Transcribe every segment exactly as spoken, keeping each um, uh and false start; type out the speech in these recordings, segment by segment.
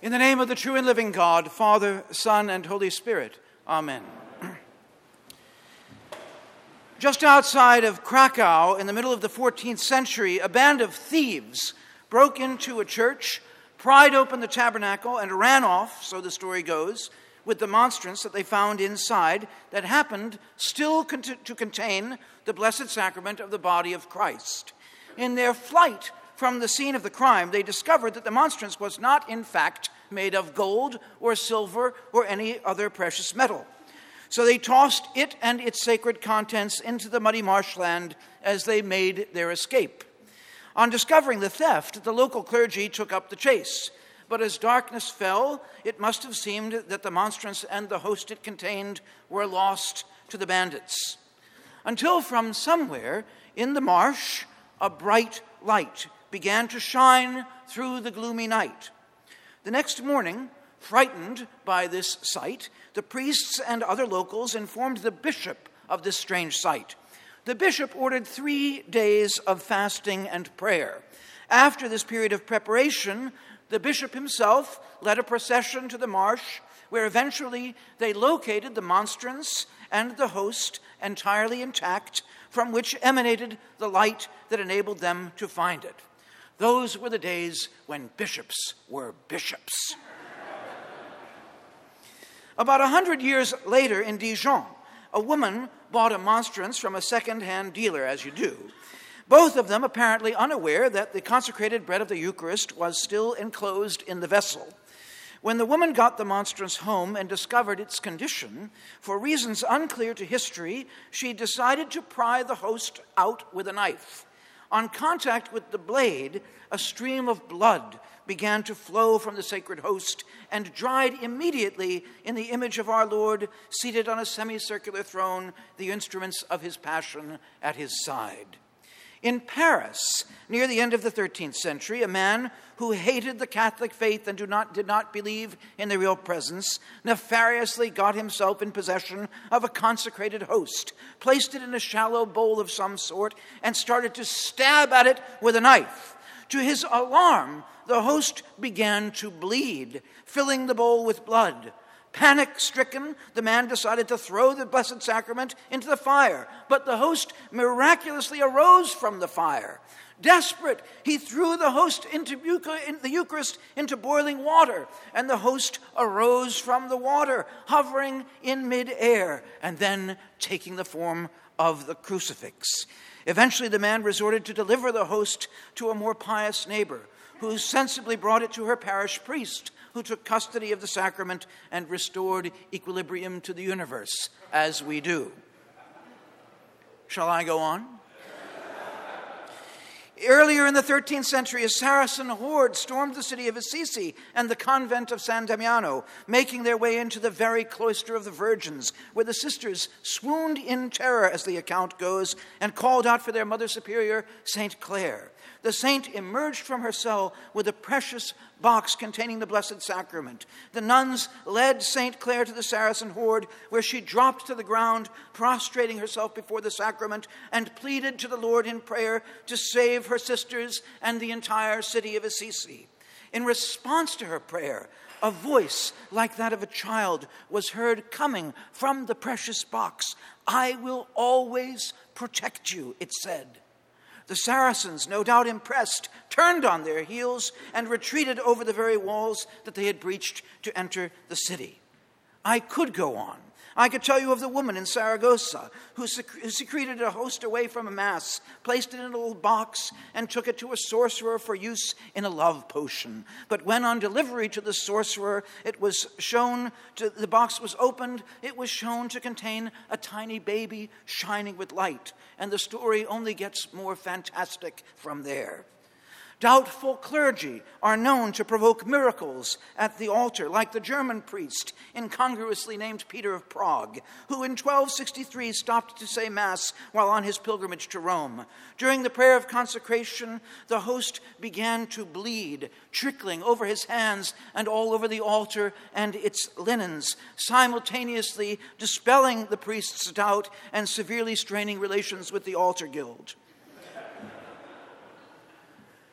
In the name of the true and living God, Father, Son, and Holy Spirit. Amen. Just outside of Krakow, in the middle of the fourteenth century, a band of thieves broke into a church, pried open the tabernacle, and ran off, so the story goes, with the monstrance that they found inside that happened still to contain the Blessed Sacrament of the body of Christ. In their flight from the scene of the crime, they discovered that the monstrance was not, in fact, made of gold or silver or any other precious metal. So they tossed it and its sacred contents into the muddy marshland as they made their escape. On discovering the theft, the local clergy took up the chase. But as darkness fell, it must have seemed that the monstrance and the host it contained were lost to the bandits. Until from somewhere in the marsh, a bright light began to shine through the gloomy night. The next morning, frightened by this sight, the priests and other locals informed the bishop of this strange sight. The bishop ordered three days of fasting and prayer. After this period of preparation, the bishop himself led a procession to the marsh, where eventually they located the monstrance and the host entirely intact, from which emanated the light that enabled them to find it. Those were the days when bishops were bishops. About a hundred years later in Dijon, a woman bought a monstrance from a second-hand dealer, as you do. Both of them apparently unaware that the consecrated bread of the Eucharist was still enclosed in the vessel. When the woman got the monstrance home and discovered its condition, for reasons unclear to history, she decided to pry the host out with a knife. On contact with the blade, a stream of blood began to flow from the sacred host and dried immediately in the image of our Lord, seated on a semicircular throne, the instruments of his passion at his side. In Paris, near the end of the thirteenth century, a man who hated the Catholic faith and do not, did not believe in the real presence nefariously got himself in possession of a consecrated host, placed it in a shallow bowl of some sort, and started to stab at it with a knife. To his alarm, the host began to bleed, filling the bowl with blood. Panic-stricken, the man decided to throw the Blessed Sacrament into the fire, but the host miraculously arose from the fire. Desperate, he threw the host into the Eucharist into boiling water, and the host arose from the water, hovering in midair, and then taking the form of the crucifix. Eventually, the man resorted to deliver the host to a more pious neighbor, who sensibly brought it to her parish priest, who took custody of the sacrament and restored equilibrium to the universe, as we do. Shall I go on? Earlier in the thirteenth century, a Saracen horde stormed the city of Assisi and the convent of San Damiano, making their way into the very cloister of the Virgins, where the sisters swooned in terror, as the account goes, and called out for their Mother Superior, Saint Clare. The saint emerged from her cell with a precious box containing the Blessed Sacrament. The nuns led Saint Clare to the Saracen horde, where she dropped to the ground, prostrating herself before the sacrament, and pleaded to the Lord in prayer to save her sisters and the entire city of Assisi. In response to her prayer, a voice like that of a child was heard coming from the precious box. "I will always protect you," it said. The Saracens, no doubt impressed, turned on their heels and retreated over the very walls that they had breached to enter the city. I could go on. I could tell you of the woman in Saragossa who secreted a host away from a mass, placed it in a little box, and took it to a sorcerer for use in a love potion. But when on delivery to the sorcerer, it was shown to, the box was opened, it was shown to contain a tiny baby shining with light. And the story only gets more fantastic from there. Doubtful clergy are known to provoke miracles at the altar, like the German priest, incongruously named Peter of Prague, who in twelve sixty-three stopped to say Mass while on his pilgrimage to Rome. During the prayer of consecration, the host began to bleed, trickling over his hands and all over the altar and its linens, simultaneously dispelling the priest's doubt and severely straining relations with the altar guild.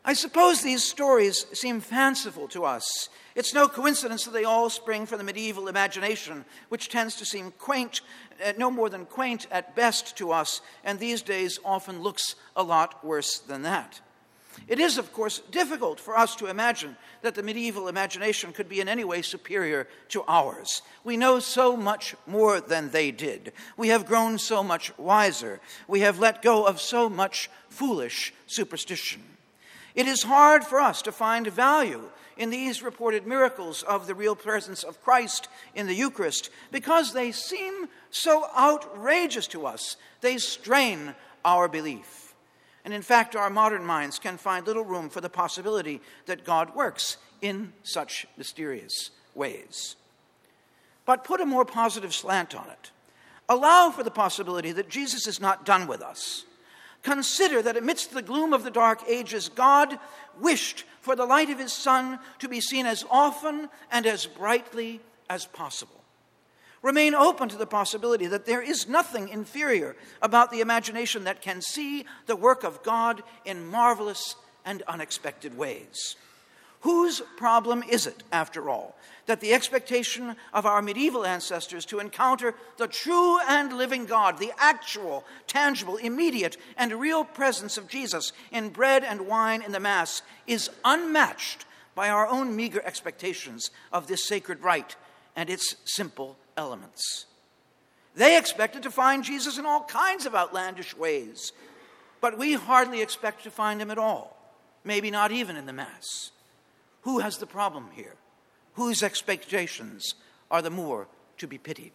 I suppose these stories seem fanciful to us. It's no coincidence that they all spring from the medieval imagination, which tends to seem quaint, uh, no more than quaint at best to us, and these days often looks a lot worse than that. It is, of course, difficult for us to imagine that the medieval imagination could be in any way superior to ours. We know so much more than they did. We have grown so much wiser. We have let go of so much foolish superstition. It is hard for us to find value in these reported miracles of the real presence of Christ in the Eucharist because they seem so outrageous to us. They strain our belief. And in fact, our modern minds can find little room for the possibility that God works in such mysterious ways. But put a more positive slant on it. Allow for the possibility that Jesus is not done with us. Consider that amidst the gloom of the dark ages, God wished for the light of his Son to be seen as often and as brightly as possible. Remain open to the possibility that there is nothing inferior about the imagination that can see the work of God in marvelous and unexpected ways. Whose problem is it, after all, that the expectation of our medieval ancestors to encounter the true and living God, the actual, tangible, immediate, and real presence of Jesus in bread and wine in the Mass is unmatched by our own meager expectations of this sacred rite and its simple elements? They expected to find Jesus in all kinds of outlandish ways, but we hardly expect to find him at all, maybe not even in the Mass. Who has the problem here? Whose expectations are the more to be pitied?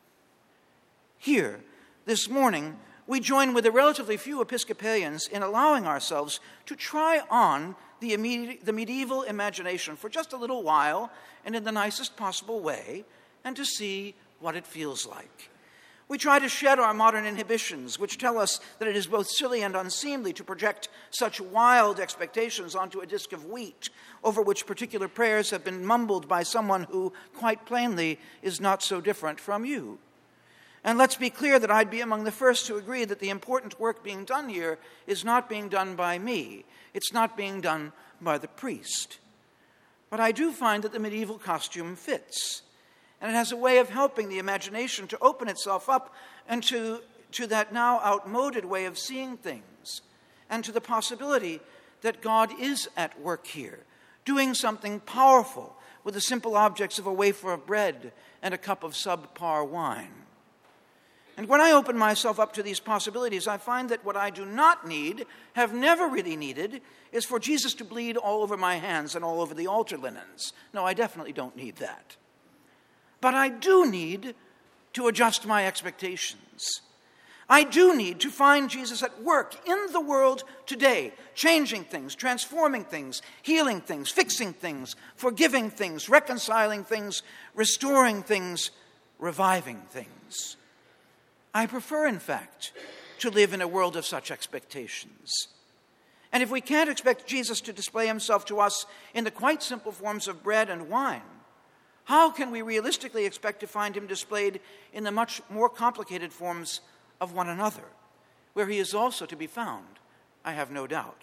Here, this morning, we join with a relatively few Episcopalians in allowing ourselves to try on the, imme- the medieval imagination for just a little while and in the nicest possible way, and to see what it feels like. We try to shed our modern inhibitions, which tell us that it is both silly and unseemly to project such wild expectations onto a disk of wheat, over which particular prayers have been mumbled by someone who, quite plainly, is not so different from you. And let's be clear that I'd be among the first to agree that the important work being done here is not being done by me. It's not being done by the priest. But I do find that the medieval costume fits. And it has a way of helping the imagination to open itself up and to, to that now outmoded way of seeing things, and to the possibility that God is at work here, doing something powerful with the simple objects of a wafer of bread and a cup of subpar wine. And when I open myself up to these possibilities, I find that what I do not need, have never really needed, is for Jesus to bleed all over my hands and all over the altar linens. No, I definitely don't need that. But I do need to adjust my expectations. I do need to find Jesus at work in the world today, changing things, transforming things, healing things, fixing things, forgiving things, reconciling things, restoring things, reviving things. I prefer, in fact, to live in a world of such expectations. And if we can't expect Jesus to display himself to us in the quite simple forms of bread and wine, how can we realistically expect to find him displayed in the much more complicated forms of one another, where he is also to be found, I have no doubt?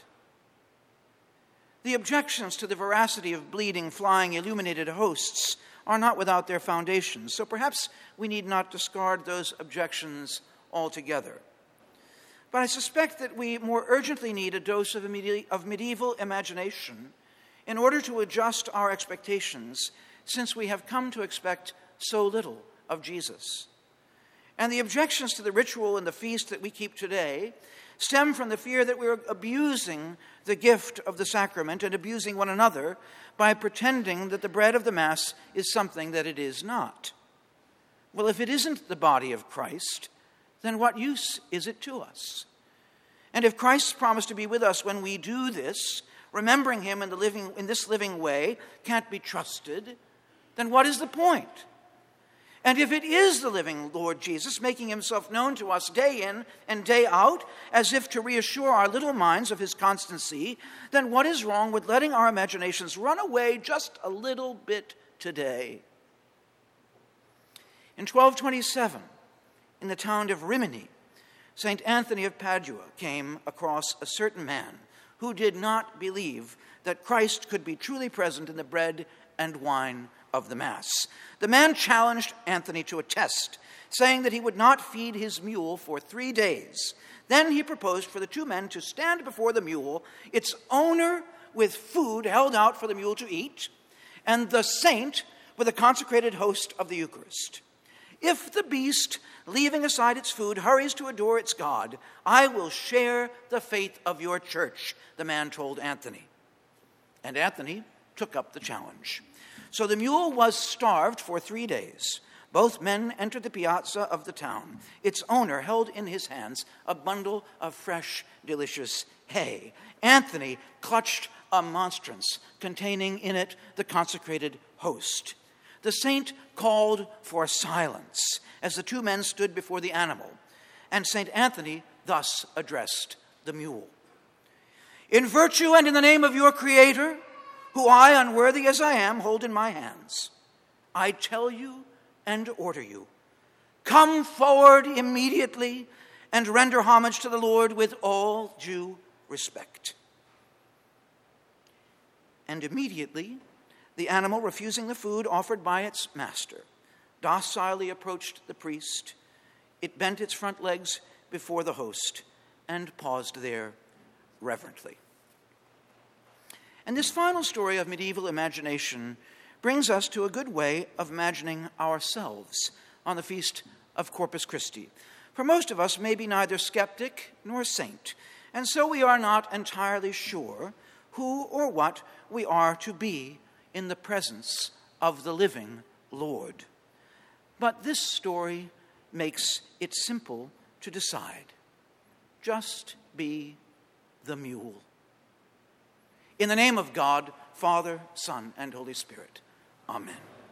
The objections to the veracity of bleeding, flying, illuminated hosts are not without their foundations, so perhaps we need not discard those objections altogether. But I suspect that we more urgently need a dose of, medi- of medieval imagination in order to adjust our expectations, since we have come to expect so little of Jesus. And the objections to the ritual and the feast that we keep today stem from the fear that we're abusing the gift of the sacrament and abusing one another by pretending that the bread of the Mass is something that it is not. Well, if it isn't the body of Christ, then what use is it to us? And if Christ's promise to be with us when we do this, remembering him in, the living, in this living way, can't be trusted, then what is the point? And if it is the living Lord Jesus making himself known to us day in and day out, as if to reassure our little minds of his constancy, then what is wrong with letting our imaginations run away just a little bit today? In twelve twenty-seven, in the town of Rimini, Saint Anthony of Padua came across a certain man who did not believe that Christ could be truly present in the bread and wine of the Mass. The man challenged Anthony to a test, saying that he would not feed his mule for three days. Then he proposed for the two men to stand before the mule, its owner with food held out for the mule to eat, and the saint with a consecrated host of the Eucharist. If the beast, leaving aside its food, hurries to adore its God, I will share the faith of your church, the man told Anthony. And Anthony took up the challenge. So the mule was starved for three days. Both men entered the piazza of the town. Its owner held in his hands a bundle of fresh, delicious hay. Anthony clutched a monstrance containing in it the consecrated host. The saint called for silence as the two men stood before the animal, and Saint Anthony thus addressed the mule. In virtue and in the name of your Creator, who I, unworthy as I am, hold in my hands, I tell you and order you, come forward immediately and render homage to the Lord with all due respect. And immediately, the animal, refusing the food offered by its master, docilely approached the priest. It bent its front legs before the host and paused there reverently. And this final story of medieval imagination brings us to a good way of imagining ourselves on the feast of Corpus Christi. For most of us may be neither skeptic nor saint, and so we are not entirely sure who or what we are to be in the presence of the living Lord. But this story makes it simple to decide. Just be the mule. In the name of God, Father, Son, and Holy Spirit. Amen.